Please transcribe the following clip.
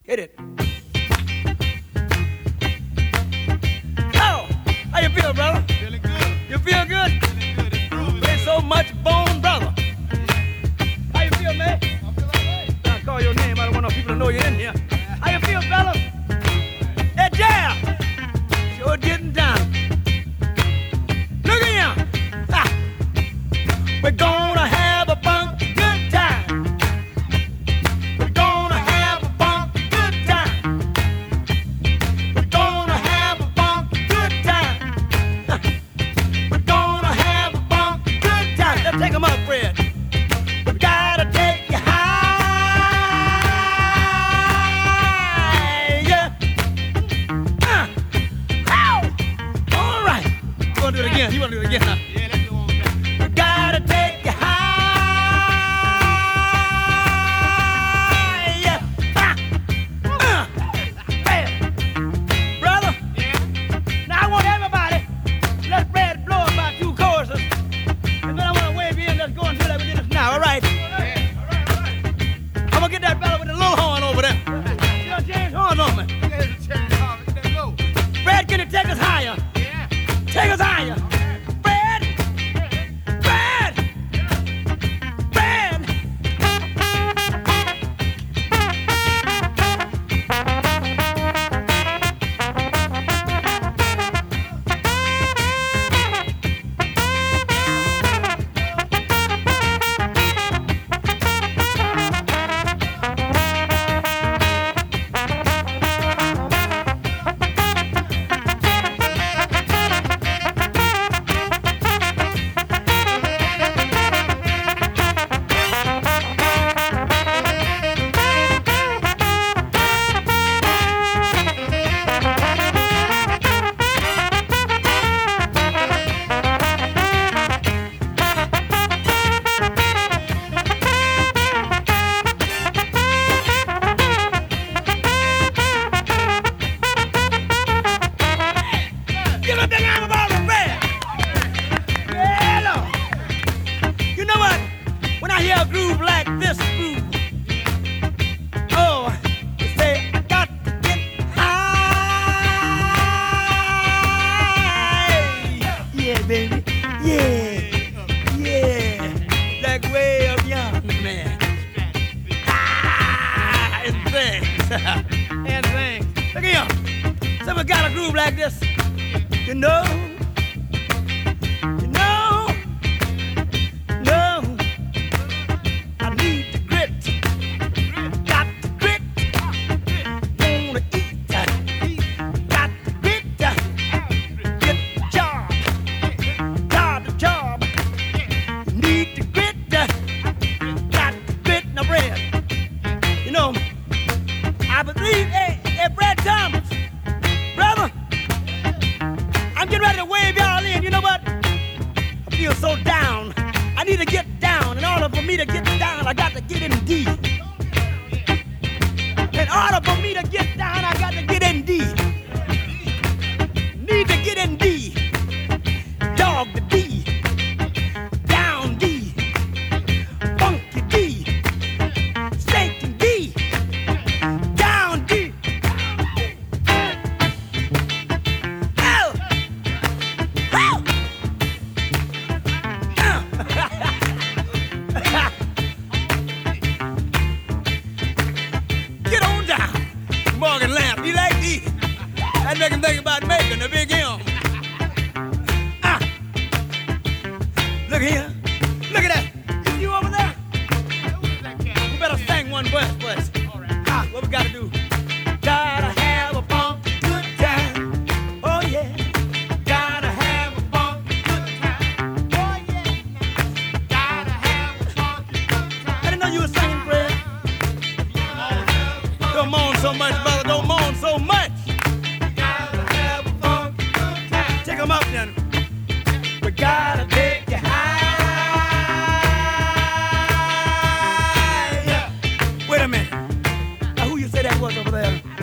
Hit it. Oh, how you feel, brother? Feeling good. You feel good? Feeling good. It's groovy. Ain't so much bone, brother. How you feel, man? I feel all right. I call your name. I don't want no people to know you're in here. How you feel, fella? That jam sure getting down. Look at him. Ah. We're gonna have a funky good time. We're gonna have a funky good time. We're gonna have a funky good time. We're gonna have a funky good time. Let's take 'em up, Fred. We gotta take you higher. Ow! All right. You wanna do it again? You wanna do it again, huh? Yeah, let's go on back. We gotta take you higher. Hey, brother. Yeah. Now I want everybody. Let Fred blow about 2 choruses, and then I want to wave you in. Let's go and do that with this now. All right. Yeah. All right, all right. I'm gonna get that fella with the little horn over there. You know, James Horn on me. Look at the chain off. Let's go. Fred, can you take us higher? Yeah. Take us higher. Fred! Fred! Fred! Give a big arm about the Fred! Yeah, Lord. You know what? When I hear a groove like this groove, oh, you say, I got to get high. Yeah, baby. Yeah. Yeah. Like way up young, man. Ah, and things. And things. Look at him. Someone got a groove like this. You know, I need the grit, got the grit, wanna eat, got the grit, get the job, need the grit, got the grit, now Fred, you know, I believe, hey, Fred Thomas, brother, I'm getting ready to wave y'all in. You know what? I feel so down. I need to get down. In order for me to get down, I got to get in D. In order for me to get down, I got to get in D. Need to get in D. Dog the D. Down D. Funky D. Stinking D. Down D. Get on down. Morgan Lamb, you like these? That make him think about making a big M. Ah. Look here. Look at that. Is you over there? We better sing one verse first. All right. Ah, what we gotta do? Gotta have a funky good time. Oh yeah. Gotta have a funky good time. Oh yeah. Gotta have a funky good time. I didn't know you were singing, Fred. Don't moan so much, brother. Don't moan so much. Gotta have a funky good time. Take 'em up then. We gotta take you higher. Wait a minute. Now who you say that was over there?